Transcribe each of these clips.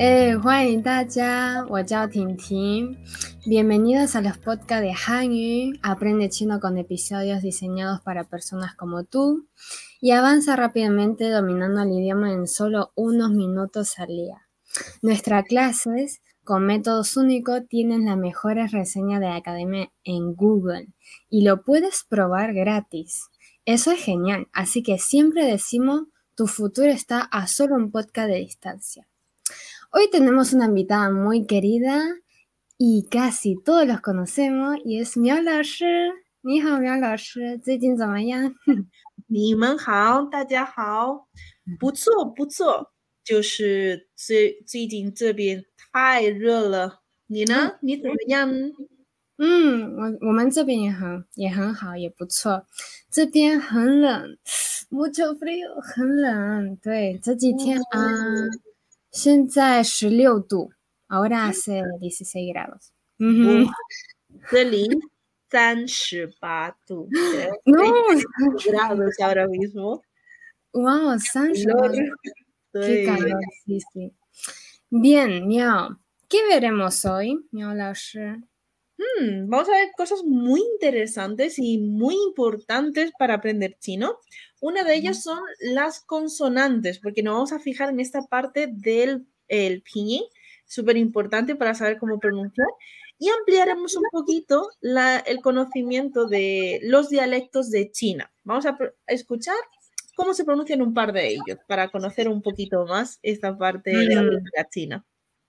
欢迎大家，我叫婷婷。Bienvenidos a los podcasts de Hanyu. Aprende chino con episodios diseñados para personas como tú y avanza rápidamente dominando el idioma en solo unos minutos al día. Nuestras clases con métodos únicos tienen las mejores reseñas de la academia en Google y lo puedes probar gratis. Eso es genial, así que siempre decimos, tu futuro está a solo un podcast de distancia. Hoy tenemos una invitada muy querida y casi todos los conocemos y es Miao 老师。你好，苗老师，最近怎么样？ 你们好，大家好，不错不错，就是最近这边太热了，你呢？你怎么样？ 我们这边也很好，也不错。这边很冷，mucho frío，很冷。对，这几天现在16度，ahora hace 16 grados。 这里38度 No, ，grados ahora mismo。 wow, 30 Qué 对， calor, sí, sí. Bien, Miao, ¿qué veremos hoy, Miao 老师？ vamos a ver cosas muy interesantes y muy importantes para aprender chino. Una de ellas son las consonantes, porque nos vamos a fijar en esta parte del pinyin, súper importante para saber cómo pronunciar, y ampliaremos un poquito el conocimiento de los dialectos de China. Vamos a escuchar cómo se pronuncian un par de ellos, para conocer un poquito más esta parte de la cultura china.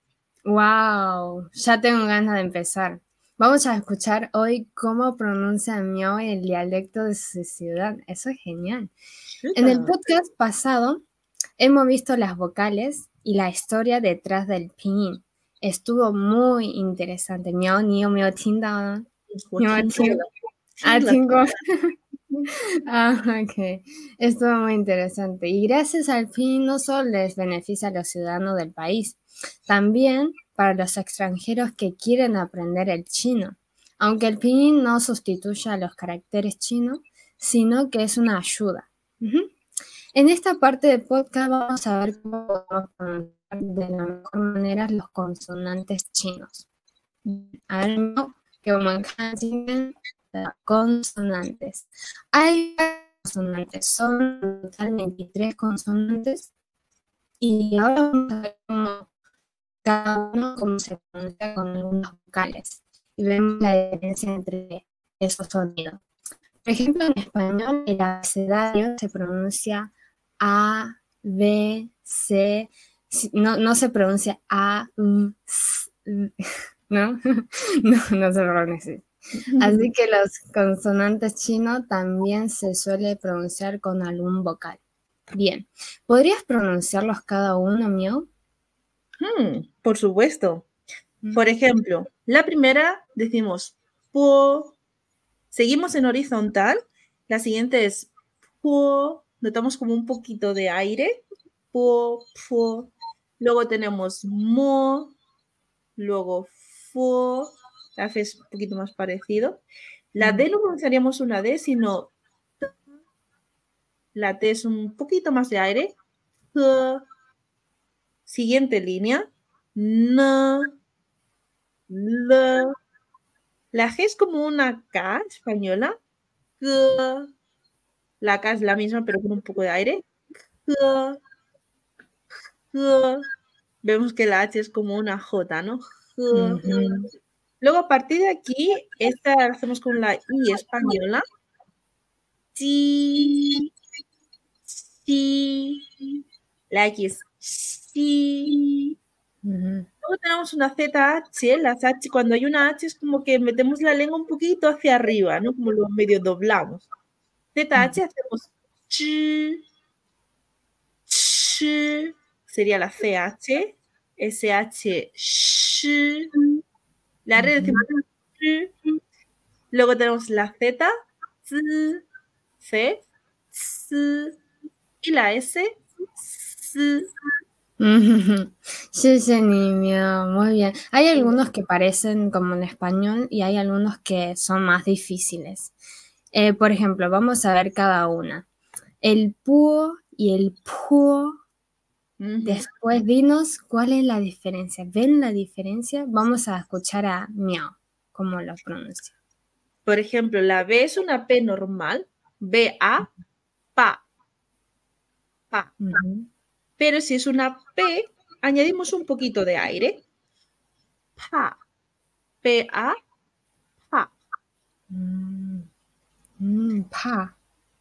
Wow, ya tengo ganas de empezar. Vamos a escuchar hoy cómo pronuncia Miao el dialecto de su ciudad. Eso es genial. En el podcast pasado hemos visto las vocales y la historia detrás del pinyin. Estuvo muy interesante. Miao, ¿ni有没有听到呢？你有没有听？听过。Ok. Estuvo muy interesante. Y gracias al pinyin no solo les beneficia a los ciudadanos del país, también para los extranjeros que quieren aprender el chino. Aunque el pinyin no sustituye a los caracteres chinos, sino que es una ayuda. En esta parte del podcast vamos a ver cómo podemos pronunciar de la mejor manera los consonantes chinos. A ver, que consonantes. Hay consonantes, son total 23 consonantes y ahora vamos a ver cada uno cómo se pronuncia con algunos vocales y vemos la diferencia entre esos sonidos. Por ejemplo, en español el abecedario se pronuncia A, B, C, no se pronuncia A, S, ¿no? No se pronuncia. Así que los consonantes chinos también se suele pronunciar con algún vocal. Bien, ¿podrías pronunciarlos cada uno, Miao? Por supuesto. Por ejemplo, la primera decimos po, seguimos en horizontal, la siguiente es po, notamos como un poquito de aire, po, po, luego tenemos mo, luego fo, la F es un poquito más parecido. La D no pronunciaríamos una D, sino T. La T es un poquito más de aire. T. Siguiente línea. N. L. La G es como una K española. G. La K es la misma, pero con un poco de aire. G. G. Vemos que la H es como una J, ¿no? G. Luego, a partir de aquí, esta la hacemos con la I española. Chi, chi. La X, chi. Luego tenemos una ZH. Las H, cuando hay una H, es como que metemos la lengua un poquito hacia arriba, ¿no? Como lo medio doblamos. ZH hacemos chi, chi. Sería la CH. SH, shi. La R decimos shi. Luego tenemos la Z, z, C, z, y la S, s. 谢谢你, Miao. Muy bien. Hay algunos que parecen como en español y hay algunos que son más difíciles. Por ejemplo, vamos a ver cada una. El puo y el puo Después dinos cuál es la diferencia. ¿Ven la diferencia? Vamos a escuchar a Miao, cómo lo pronuncia. Por ejemplo, la B es una P normal, B-A, pa, pa. Pero si es una P, añadimos un poquito de aire. Pa, P-A, pa. Pa.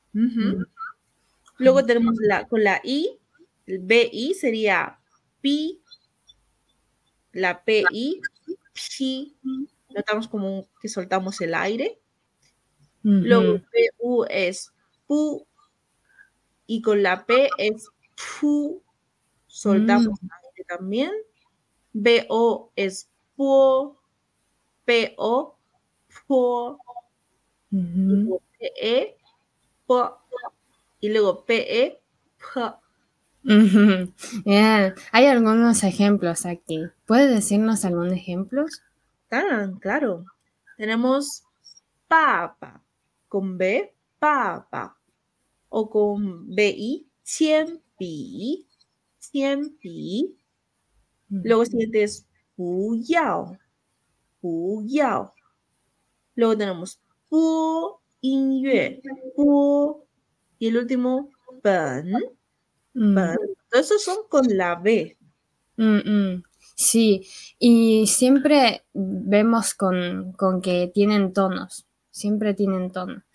Luego tenemos con la I, el B-I sería pi, la P-I, pi. Notamos como que soltamos el aire. Luego P-U es pu, y con la P es pu, soltamos el aire también. B-O es po, P-O, po, y luego P-E, po, y luego P-E, po. Bien. Hay algunos ejemplos aquí. ¿Puedes decirnos algunos ejemplos? Claro. Tenemos papa con B, papa. O con B-I, 铅笔, 铅笔. Luego siguiente es 不要, 不要. Luego tenemos 播音乐, 播. Y el último, 本, 本. Todos esos son con la B. Sí, y siempre vemos con que tienen tonos, siempre tienen tonos.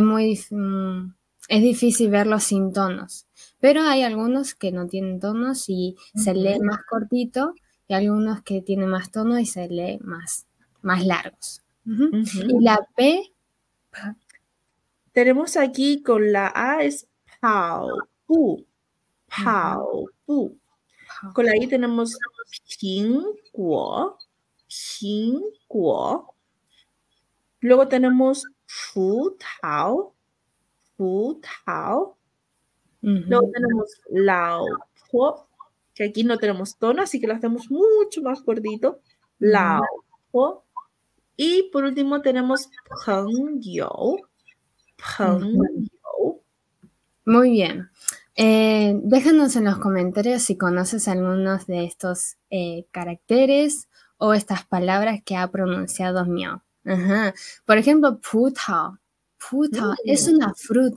Es difícil verlos sin tonos, pero hay algunos que no tienen tonos y se lee más cortito, y algunos que tienen más tonos y se lee más largos. Y la P. Tenemos aquí con la A es 跑步, 跑步. Con la I tenemos 苹果, 苹果. Luego tenemos 葡萄, 葡萄. Luego tenemos 老婆, que aquí no tenemos tono, así que lo hacemos mucho más cortito. 老婆. Y por último tenemos 朋友, 朋友. Muy bien. Déjanos en los comentarios si conoces algunos de estos caracteres o estas palabras que ha pronunciado Miao. Por ejemplo, 葡萄. 葡萄 es una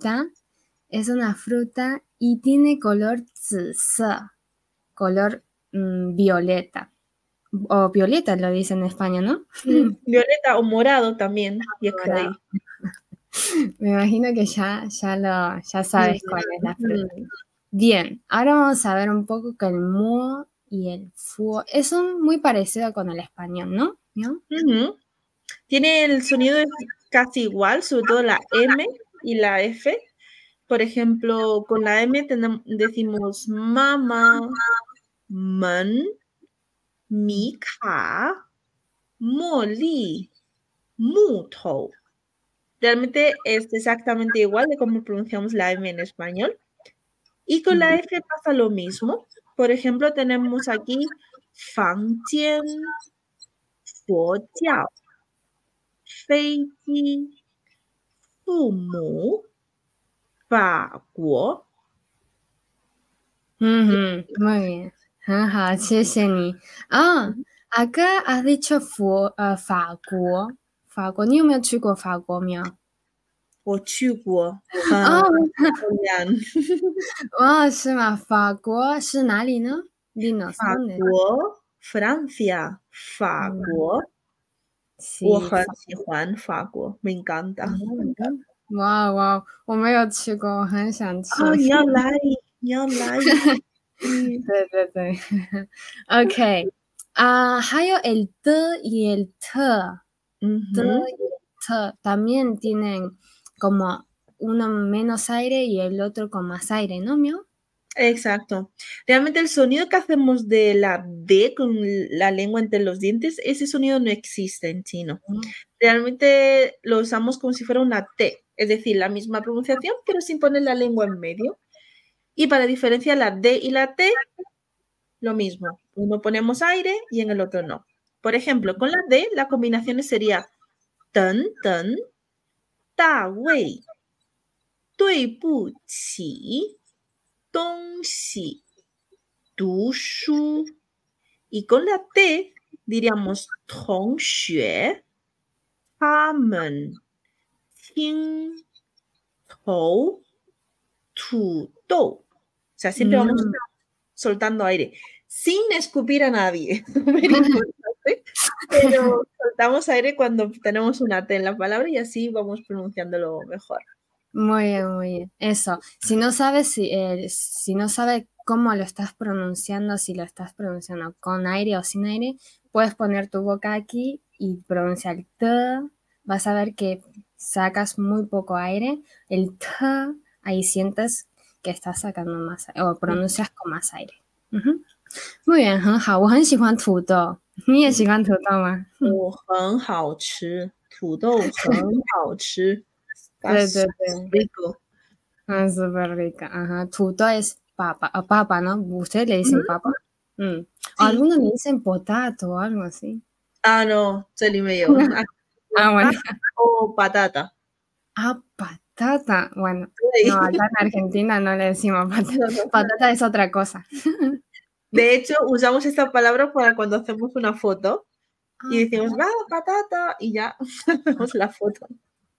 fruta y tiene color 紫色, color violeta. O violeta lo dice en España, ¿no? Violeta o morado también. Morado. Me imagino que ya sabes cuál es la fruta. Bien, ahora vamos a ver un poco que el muo y el fuo son muy parecidos con el español, ¿no? Tiene el sonido casi igual, sobre todo la M y la F. Por ejemplo, con la M decimos mamá, man, mi ka, moli, muto. Realmente es exactamente igual de cómo pronunciamos la M en español. Y con la F pasa lo mismo. Por ejemplo, tenemos aquí 房间, 佛教, 飞机, 父母, 法国. Muy bien. Ajá, 谢谢你. Acá has dicho 法国. 法国, 你有没有去过法国喵？ 我去过， 是吗？法国是哪里呢？ Dinos, 法 ¿dónde? 国 Francia, 法国， 我很喜欢法国，me encanta。 哇，我没有去过，我很想去。 你要来。 对。OK，还有 el de y el te. De y el te también tienen como uno menos aire y el otro con más aire, ¿no, Mio? Exacto. Realmente el sonido que hacemos de la D con la lengua entre los dientes, ese sonido no existe en chino. Realmente lo usamos como si fuera una T, es decir, la misma pronunciación, pero sin poner la lengua en medio. Y para diferenciar la D y la T, lo mismo. Uno ponemos aire y en el otro no. Por ejemplo, con la D, la combinación sería 等等, 大卫, 对不起, 东西. 读书. Y con la T diríamos 同学他们听头土豆. O sea, siempre vamos soltando aire, sin escupir a nadie. Súper importante. Pero soltamos aire cuando tenemos una T en la palabra y así vamos pronunciándolo mejor. Muy bien, muy bien. Eso. Si no sabes si no sabes cómo lo estás pronunciando, si lo estás pronunciando con aire o sin aire, puedes poner tu boca aquí y pronunciar el T. Vas a ver que sacas muy poco aire. El T, ahí sientes que estás sacando más aire, o pronuncias con más aire. Ujú. Muy bien, 很好，我很喜欢土豆。你也喜欢土豆吗？ 很好吃，土豆很好吃。 对对 That's 对。 rico. Súper rica. Ajá. Tuto es papa, papa, ¿no? ¿Ustedes le dicen papa? Sí. Algunos le dicen potato o algo así. No, se le me dio. Bueno. O patata. Patata. Bueno, Sí. no, acá en Argentina no le decimos patata. No. Patata es otra cosa. De hecho, usamos esta palabra para cuando hacemos una foto y decimos, va, patata, y ya hacemos la foto.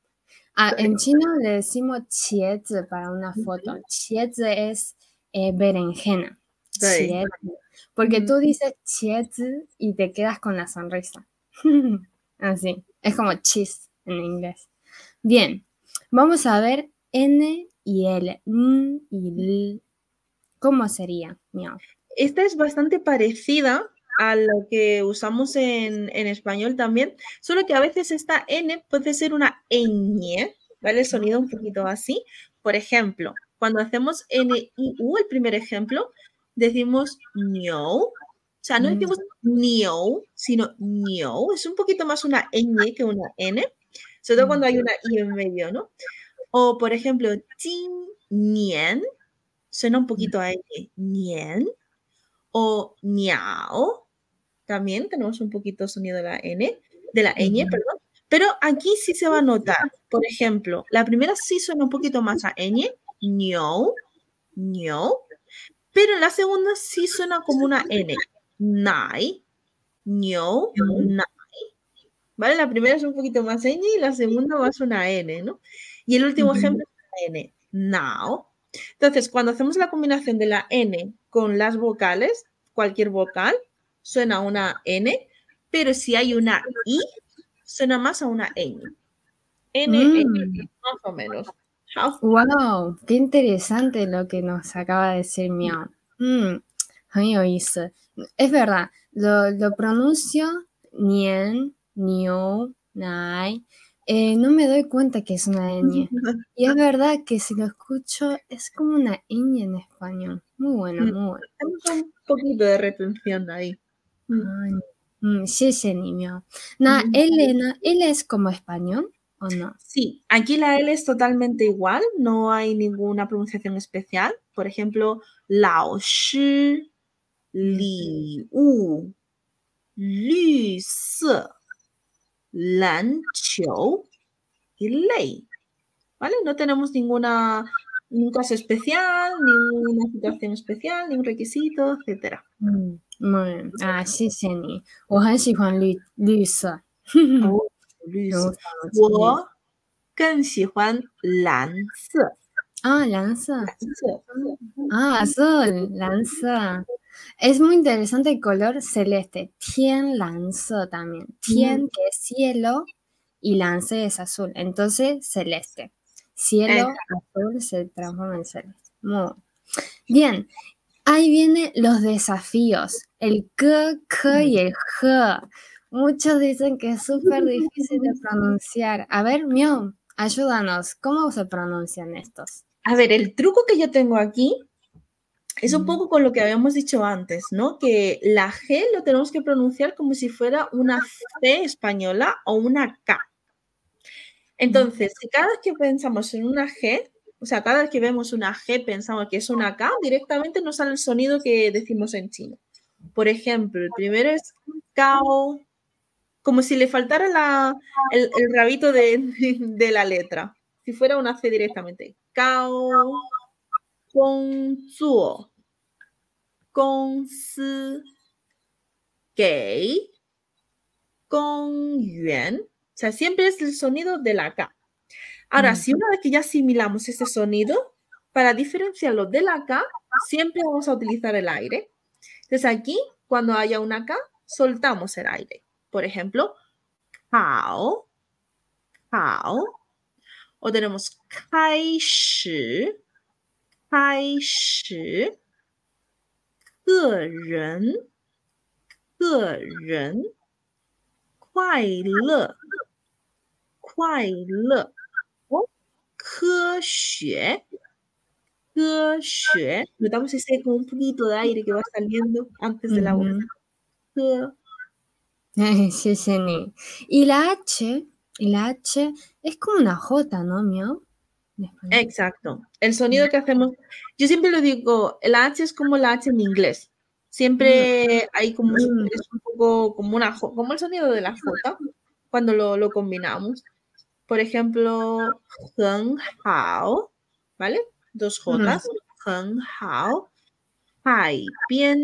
En chino le decimos qiezi para una foto. Qiezi es berenjena. Qiezi. Porque tú dices qiezi y te quedas con la sonrisa. Así. Es como cheese en inglés. Bien. Vamos a ver N y L. N y L. ¿Cómo sería? Miau. Esta es bastante parecida a lo que usamos en español también, solo que a veces esta N puede ser una ñ, ¿vale? El sonido un poquito así. Por ejemplo, cuando hacemos N-I-U, el primer ejemplo, decimos ño. O sea, no decimos ño, sino ño. Es un poquito más una ñ que una N, sobre todo cuando hay una I en medio, ¿no? O, por ejemplo, jin nian, suena un poquito a N, nian. O ñao, también tenemos un poquito sonido de la N, de la ñ, perdón. Pero aquí sí se va a notar. Por ejemplo, la primera sí suena un poquito más a ñ, ño, ño. Pero la segunda sí suena como una N, nai, ño, nai. ¿Vale? La primera es un poquito más ñ y la segunda más una N, ¿no? Y el último ejemplo es una N, nao. Entonces, cuando hacemos la combinación de la N con las vocales, cualquier vocal, suena una N, pero si hay una I, suena más a una ñ. N, más o menos. ¡Wow! ¡Qué interesante lo que nos acaba de decir Miao! 很有意思. Es verdad, lo pronuncio nian, niu, nai. No me doy cuenta que es una ñ. Y es verdad que si lo escucho es como una ñ en español. Muy bueno, muy bueno. Tenemos un poquito de retención ahí. 谢谢你, Miao. ¿L es como español o no? Sí, aquí la L es totalmente igual, no hay ninguna pronunciación especial. Por ejemplo, lao shi, li wu, lü se, lan qiu y lei. ¿Vale? No tenemos ningún caso especial, ninguna situación especial, ningún requisito, etc. Muy bien. 谢谢你。我很喜欢绿色。 我更喜欢蓝色。 蓝色。azul, 蓝色。Es muy interesante el color celeste. 天蓝色 también. 天 que es cielo y 蓝色 es azul. Entonces, celeste. Cielo azul se transforma en celeste. Muy bien. Ahí vienen los desafíos. El k y el j. Muchos dicen que es súper difícil de pronunciar. A ver, Miao, ayúdanos. ¿Cómo se pronuncian estos? A ver, el truco que yo tengo aquí es un poco con lo que habíamos dicho antes, ¿no? Que la G lo tenemos que pronunciar como si fuera una C española o una K. Entonces, si cada vez que pensamos en una G, o sea, cada vez que vemos una G pensamos que es una K, directamente nos sale el sonido que decimos en chino. Por ejemplo, el primero es cao, como si le faltara el rabito de la letra. Si fuera una C directamente. Cao, gong zuo. 公司给公园. O sea, siempre es el sonido de la K. Ahora, si una vez que ya asimilamos ese sonido, para diferenciarlo de la K, siempre vamos a utilizar el aire. Entonces aquí, cuando haya una K, soltamos el aire. Por ejemplo, hao, hao. O tenemos 开始, 开始. 个人, 个人. 快乐, 快乐. 科学, 科学. Notamos ese con un poquito de aire que va saliendo antes de la voz. 科. Sí, sí. Y la H es como una J, ¿no, Miau? Exacto. El sonido que hacemos, yo siempre lo digo, la H es como la H en inglés. Siempre hay como, es un poco como como el sonido de la J cuando lo combinamos. Por ejemplo, 很好, ¿vale? 2 Jotas. 很好. 海边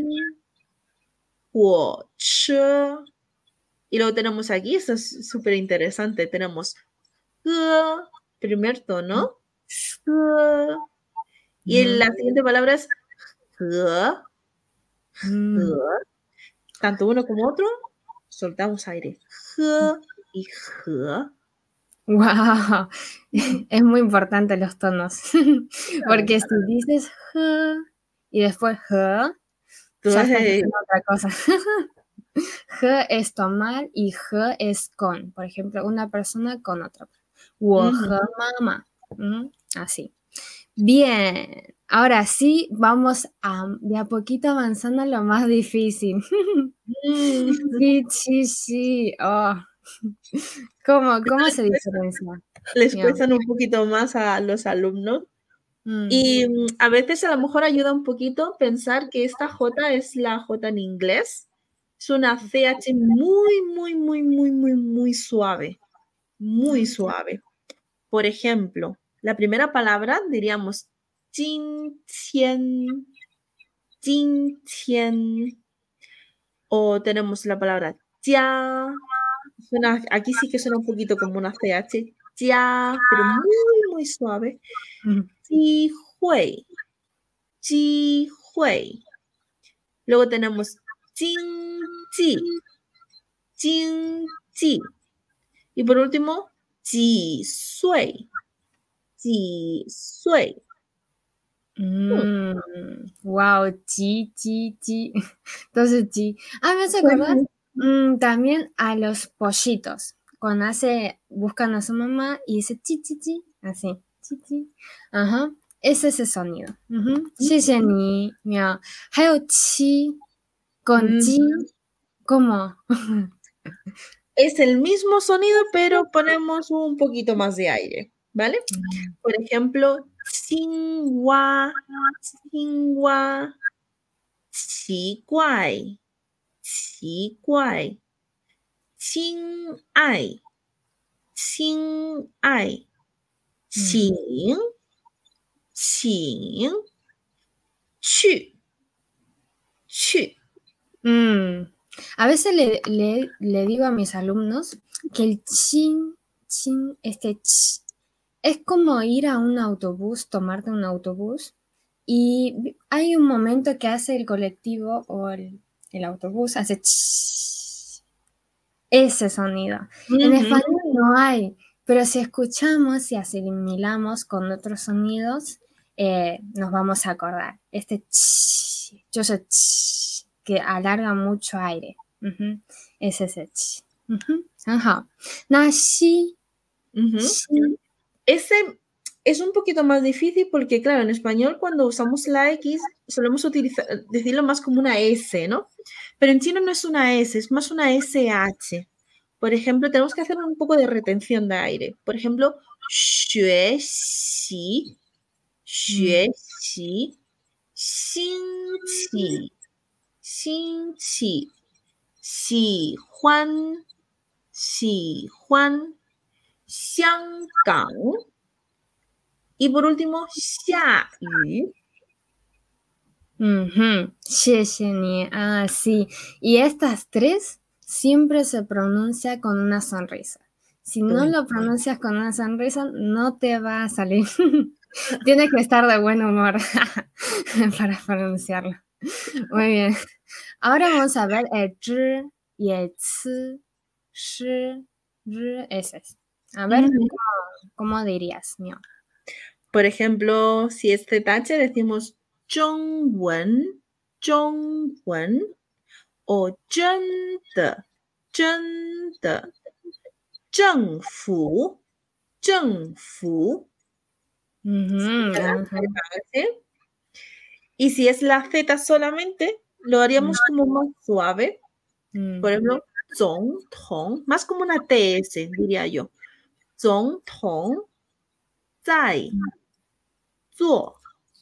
火车. Y luego tenemos aquí, esto es súper interesante, tenemos 歌, primer tono, 歌. Y la siguiente palabra es 和, 和. Tanto uno como otro, soltamos aire. 和 y 和. Wow, es muy importante los tonos, porque si dices y después ya estás diciendo otra cosa. Es tomar y es con, por ejemplo, una persona con otra. 我和妈妈, así. Bien, ahora sí vamos de a poquito avanzando a lo más difícil. Sí. Oh. ¿Cómo se diferencia? Les cuestan un poquito más a los alumnos. Y a veces a lo mejor ayuda un poquito pensar que esta J es la J en inglés. Es una CH muy suave. Muy suave. Por ejemplo, la primera palabra diríamos 今天, 今天. O tenemos la palabra 家. Aquí sí que suena un poquito como una CH. 家, pero muy suave. 机会, 机会. Luego tenemos 经济, 经济. Y por último, 几岁, 几岁. Wow, ji. Entonces, ji. Me hace acordar también a los pollitos. Cuando buscan a su mamá y dice chi, así, chi. Ajá, es ese sonido. Sí, ni, mira. Hay chi con ji, ¿cómo? Es el mismo sonido, pero ponemos un poquito más de aire, ¿vale? Por ejemplo, 青蛙, 青蛙, 奇怪, 奇怪, 亲爱, 亲爱, 请, 请, 去, 去. A veces le digo a mis alumnos que el chin, ch, es como ir a un autobús, tomarte un autobús, y hay un momento que hace el colectivo o el autobús, hace ch, ese sonido. En español no hay, pero si escuchamos y asimilamos con otros sonidos, nos vamos a acordar. Este ch, yo soy ch, que alarga mucho aire. Es ese ch. Ajá. Na shi. Ese es un poquito más difícil porque, claro, en español cuando usamos la X solemos decirlo más como una S, ¿no? Pero en chino no es una S, es más una SH. Por ejemplo, tenemos que hacer un poco de retención de aire. Por ejemplo, 学习, 学习, 兴起, 兴起, 喜欢, 喜欢, 香港. Y por último, 下雨. 谢谢你. Ah, sí. Y estas tres siempre se pronuncia con una sonrisa. Si no lo pronuncias con una sonrisa, no te va a salir. Tienes que estar de buen humor para pronunciarlo. Muy bien. Ahora vamos a ver el zhi, y el ci, shi, ri, ese es. A ver, ¿cómo dirías, Mio? Por ejemplo, si es ZH, decimos 中文, 中文, o 真的, 真的, 政府, 政府. ¿Sí? Y si es la Z solamente, lo haríamos como más suave. Por ejemplo, 总统, más como una TS, diría yo. 总统在做.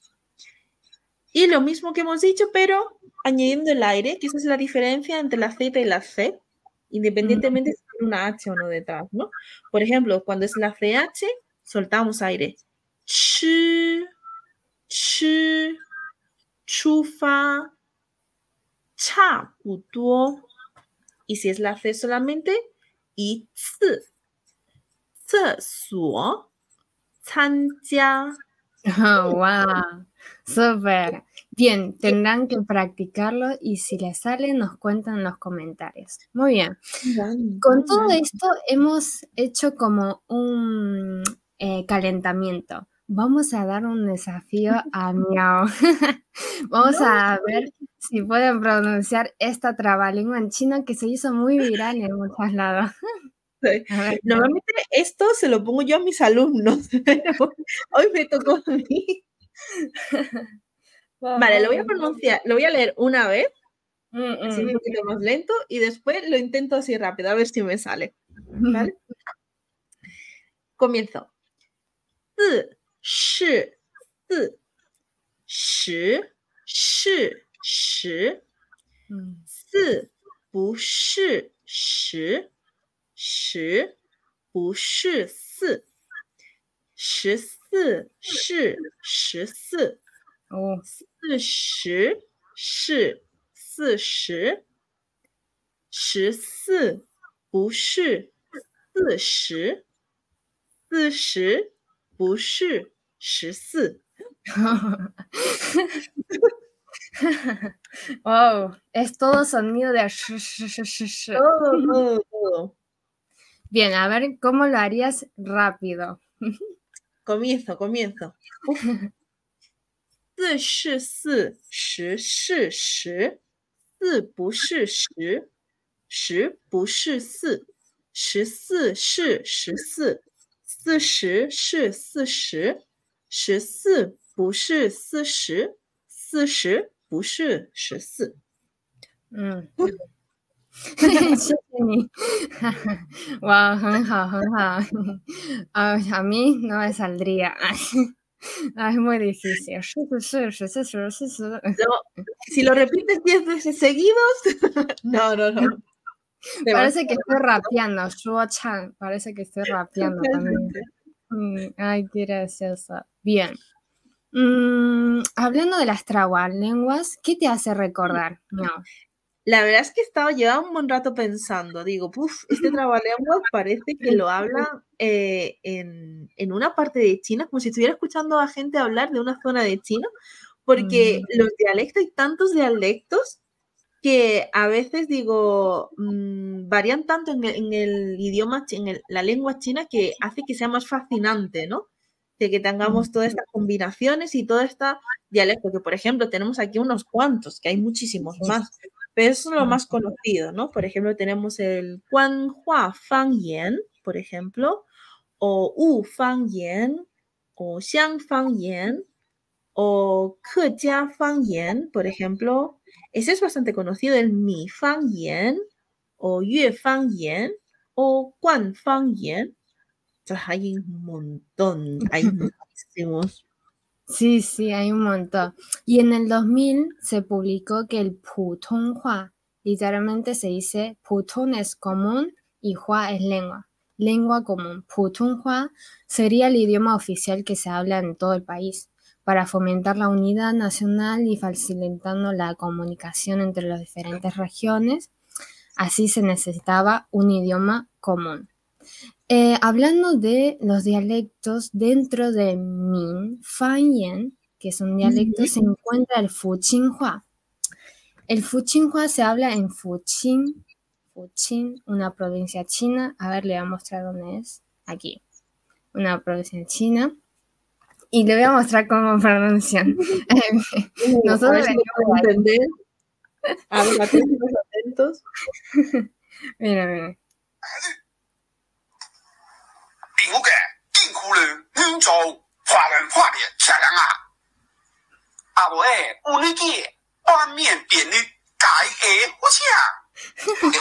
Y lo mismo que hemos dicho, pero añadiendo el aire, que esa es la diferencia entre la Z y la C, independientemente si tiene una H o no detrás, ¿no? Por ejemplo, cuando es la CH, soltamos aire. 吃, 吃, 出发, 差不多. Y si es la C solamente, 一次, 厕所, 参加. Oh, wow, súper. Bien, tendrán que practicarlo y si les sale nos cuentan en los comentarios. Muy bien. Con todo esto hemos hecho como un calentamiento. Vamos a dar un desafío a Miao. Vamos a ver si pueden pronunciar esta trabalengua en chino que se hizo muy viral en muchos lados. Normalmente esto se lo pongo yo a mis alumnos, pero hoy me tocó a mí. Vale, lo voy a pronunciar, lo voy a leer una vez, así un poquito más lento, y después lo intento así rápido, a ver si me sale. ¿Vale? Comienzo. 自是自十是十四不是十十不是四十四是十四四十是四十十四不是四十四十不是十四。 Wow, es todo sonido de Todo. Bien, a ver cómo lo harías rápido. Comienzo. 四是四，十是十，四不是十，十不是四，十四是十四，四十是四十，十四不是四十，四十不是十四。 谢谢你。哇，很好。A mí no me saldría. Es muy difícil. Si lo repites 10 veces seguidos, no. Parece que estoy rapeando, Shuo-chan. Parece que estoy rapeando también. Ay, qué gracioso. Bien. Hablando de las trabalenguas, ¿qué te hace recordar? No. La verdad es que llevaba un buen rato pensando, digo, este trabalenguas parece que lo habla en una parte de China, como si estuviera escuchando a gente hablar de una zona de China, porque los dialectos, hay tantos dialectos que a veces digo, varían tanto en el idioma, la lengua china, que hace que sea más fascinante, ¿no? De que tengamos todas estas combinaciones y todo este dialecto, que por ejemplo tenemos aquí unos cuantos, que hay muchísimos más. Pero eso es lo más conocido, ¿no? Por ejemplo, tenemos el Guanhua Fangyan, por ejemplo, o Wu Fangyan, o Xiang Fangyan, o Kejia Fangyan, por ejemplo. Ese es bastante conocido, el Mi Fangyan, o Yue Fangyan, o Guan Fangyan. Entonces hay un montón, hay muchísimos. Sí, hay un montón. Y en el 2000 se publicó que el Putonghua, literalmente se dice Putong es común y Hua es lengua común. Putonghua sería el idioma oficial que se habla en todo el país. para fomentar la unidad nacional y facilitando la comunicación entre las diferentes regiones. Así se necesitaba un idioma común. Hablando de los dialectos, dentro de Min, Fanyan, que es un dialecto, se encuentra el Fuqinhua. El Fuqinhua se habla en Fuqin, una provincia china. A ver, le voy a mostrar dónde es. Aquí, una provincia china. Y le voy a mostrar cómo pronuncian. Nosotros venimos a entender. A ver, atentos. Mira. 另有个健苦人民族华人话的车辆啊，啊无诶，有你嘅半面便利改诶好像。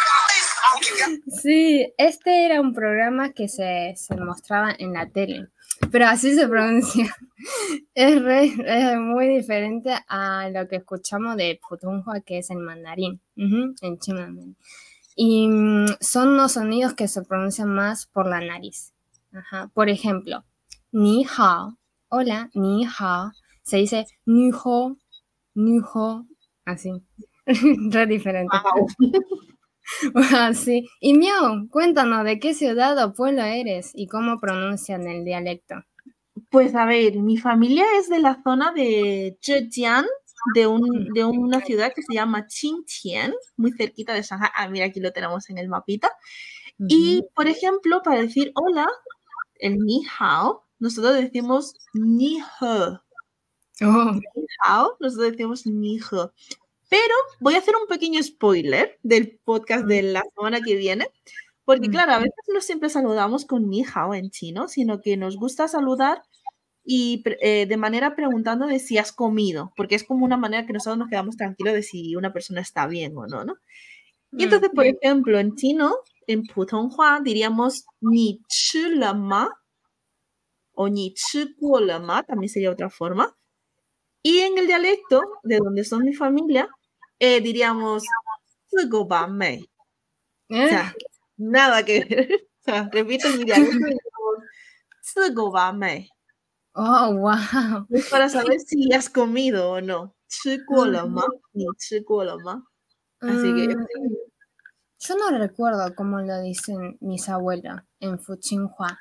Sí, este era un programa que se mostraba en la tele, pero así se pronuncia. Es muy diferente a lo que escuchamos de Putonghua, que es el mandarín, en chino. Y son los sonidos que se pronuncian más por la nariz. Ajá. Por ejemplo, ni hao, hola, ni hao, se dice ni ho, así. Re diferente. Wow. Sí. Y Miao, cuéntanos de qué ciudad o pueblo eres y cómo pronuncian el dialecto. Pues a ver, mi familia es de la zona de Zhejiang, de una ciudad que se llama Qingtian, muy cerquita de Shanghai. Ah, mira, aquí lo tenemos en el mapita. Y, por ejemplo, para decir hola, el ni hao, nosotros decimos ni he. Ni hao, nosotros decimos ni he. Pero voy a hacer un pequeño spoiler del podcast de la semana que viene, porque claro, a veces no siempre saludamos con ni hao en chino, sino que nos gusta saludar y de manera preguntando de si has comido, porque es como una manera que nosotros nos quedamos tranquilos de si una persona está bien o no, ¿no? Y entonces, por ejemplo, en chino, en Putonghua diríamos ni chi le ma o ni chi guo le ma, también sería otra forma. Y en el dialecto de donde son mi familia, diríamos zi go ba mei. O sea, nada que ver. O sea, repito mi dialecto, diríamos zi go ba mei. Oh, wow. Es para saber si has comido o no. Chi guo le ma, ni chi guo le ma. Así que... Yo no recuerdo cómo lo dicen mis abuelos en Fuqinhua.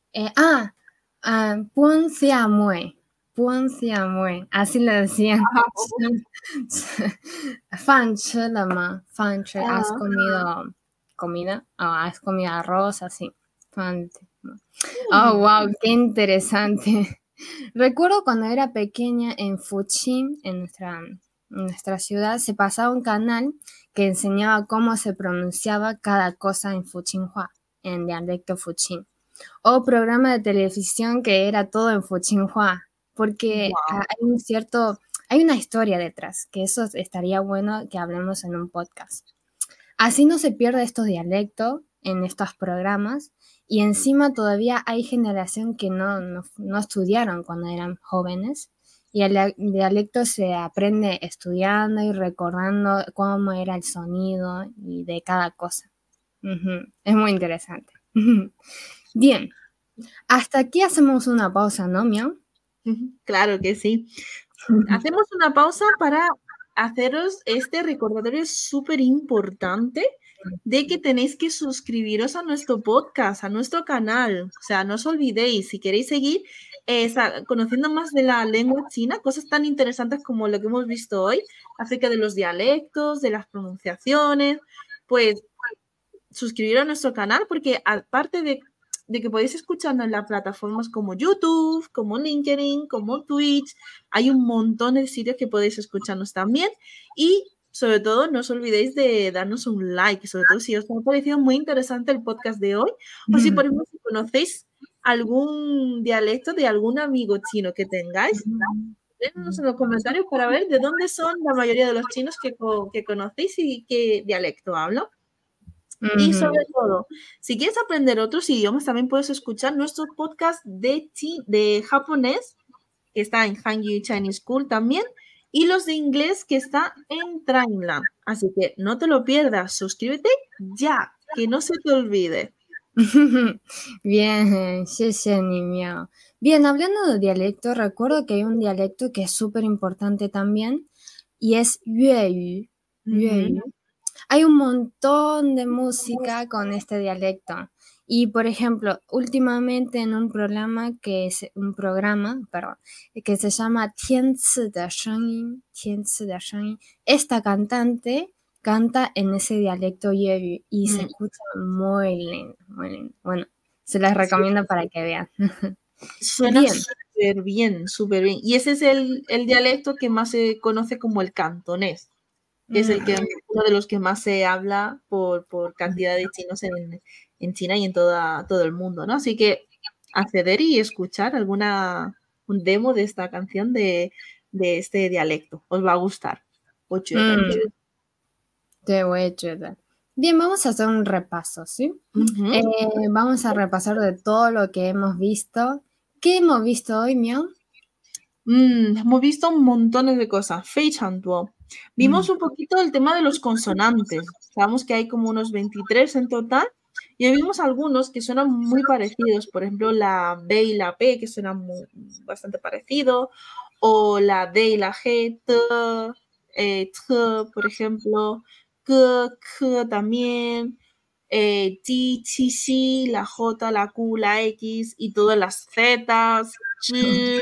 Puan xia mue. Así lo decían. Fan che le ma. Fan che. ¿Has comido comida? ¿Has comido arroz? Así. Fan. Oh, wow, qué interesante. Recuerdo cuando era pequeña en Fuqin, en nuestra ciudad, se pasaba un canal que enseñaba cómo se pronunciaba cada cosa en Fuqinhua, en dialecto Fuqin. O programa de televisión que era todo en Fuqinhua, porque hay una historia detrás, que eso estaría bueno que hablemos en un podcast. Así no se pierde estos dialectos en estos programas, y encima todavía hay generación que no estudiaron cuando eran jóvenes, y el dialecto se aprende estudiando y recordando cómo era el sonido y de cada cosa. Es muy interesante. Bien, hasta aquí hacemos una pausa, ¿no, Miao? Claro que sí. Hacemos una pausa para haceros este recordatorio súper importante de que tenéis que suscribiros a nuestro podcast, a nuestro canal. O sea, no os olvidéis, si queréis seguir conociendo más de la lengua china, cosas tan interesantes como lo que hemos visto hoy, acerca de los dialectos, de las pronunciaciones, pues suscribiros a nuestro canal, porque aparte de que podéis escucharnos en las plataformas como YouTube, como LinkedIn, como Twitch, hay un montón de sitios que podéis escucharnos también. Y sobre todo, no os olvidéis de darnos un like, sobre todo si os ha parecido muy interesante el podcast de hoy, o si, por ejemplo, si conocéis algún dialecto de algún amigo chino que tengáis, déjanos en los comentarios para ver de dónde son la mayoría de los chinos que conocéis y qué dialecto hablan. Y sobre todo, si quieres aprender otros idiomas, también puedes escuchar nuestro podcast de japonés, que está en Hangyu Chinese School también, y los de inglés, que está en Trainlang. Así que no te lo pierdas, suscríbete ya, que no se te olvide. Bien, 谢谢你, Miao. Bien, hablando de dialecto, recuerdo que hay un dialecto que es súper importante también y es Yueyu. Yueyu. Hay un montón de música con este dialecto. Y por ejemplo, últimamente en un programa que se llama 天赐的声音, 天赐的声音, esta cantante canta en ese dialecto Yueyu y se escucha muy lindo, muy lindo. Bueno, se las recomiendo para que vean. Suena súper bien, súper bien. Y ese es el dialecto que más se conoce como el cantonés, que es uno de los que más se habla por cantidad de chinos en China y en todo el mundo, ¿no? Así que acceder y escuchar un demo de esta canción de este dialecto. Os va a gustar. Bien, vamos a hacer un repaso, ¿sí? Vamos a repasar de todo lo que hemos visto. ¿Qué hemos visto hoy, Miao? Hemos visto montones de cosas. 非常多. Vimos un poquito el tema de los consonantes. Sabemos que hay como unos 23 en total. Y hoy vimos algunos que suenan muy parecidos. Por ejemplo, la B y la P, que suenan bastante parecido. O la D y la G, T, por ejemplo. G, K también. G, T, C, la J, la Q, la X y todas las Zs. Sh,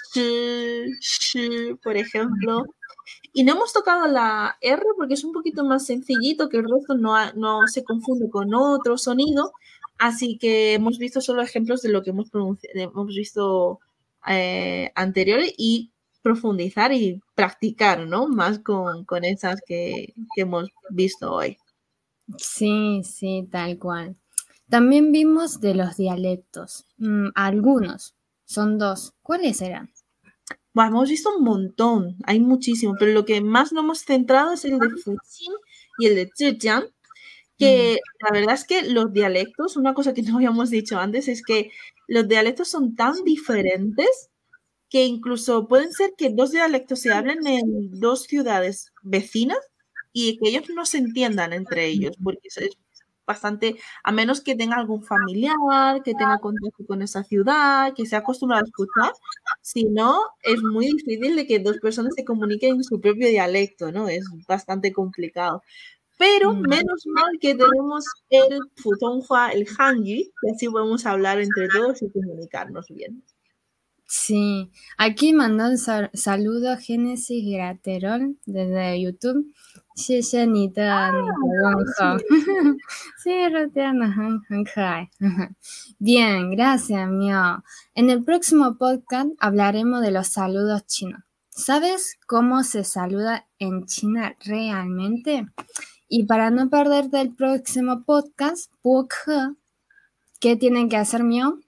sh, por ejemplo. Y no hemos tocado la R porque es un poquito más sencillito, que el resto no se confunde con otro sonido. Así que hemos visto solo ejemplos de lo que hemos visto anteriores y profundizar y practicar, ¿no? Más con esas que hemos visto hoy. Sí, sí, tal cual. También vimos de los dialectos. Algunos. Son 2. ¿Cuáles eran? Bueno, hemos visto un montón, hay muchísimo, pero lo que más nos hemos centrado es el de Fujian y el de Zhejiang, que la verdad es que los dialectos, una cosa que no habíamos dicho antes, es que los dialectos son tan diferentes que incluso pueden ser que 2 dialectos se hablen en 2 ciudades vecinas y que ellos no se entiendan entre ellos, porque es bastante, a menos que tenga algún familiar, que tenga contacto con esa ciudad, que sea acostumbrado a escuchar, si no, es muy difícil de que 2 personas se comuniquen en su propio dialecto, ¿no? Es bastante complicado. Pero menos mal que tenemos el Putonghua, el Hangyu, que así podemos hablar entre todos y comunicarnos bien. Sí, aquí mandó un saludo Génesis Graterol desde YouTube. 谢谢你的问候。sí, Rotiana, 很可爱。Bien, gracias, Miao. En el próximo podcast hablaremos de los saludos chinos. ¿Sabes cómo se saluda en China realmente? Y para no perderte el próximo podcast, ¿qué tienen que hacer, Miao?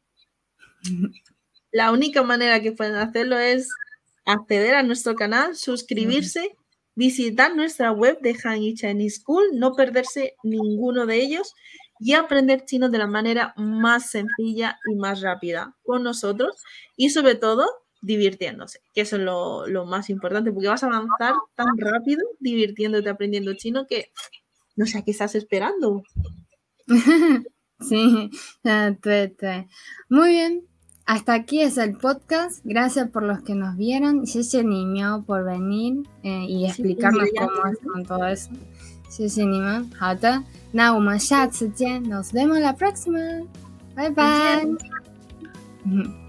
La única manera que pueden hacerlo es acceder a nuestro canal, suscribirse, visitar nuestra web de Hangyu Chinese School, no perderse ninguno de ellos y aprender chino de la manera más sencilla y más rápida con nosotros y sobre todo divirtiéndose, que eso es lo más importante, porque vas a avanzar tan rápido divirtiéndote aprendiendo chino que no sé a qué estás esperando. Sí, muy bien. Hasta aquí es el podcast. Gracias por los que nos vieron. 谢谢你, Miao, por venir y explicarnos cómo hacen todo eso. 谢谢你们。好的，那我们下次见。Nos vemos la próxima. Bye bye.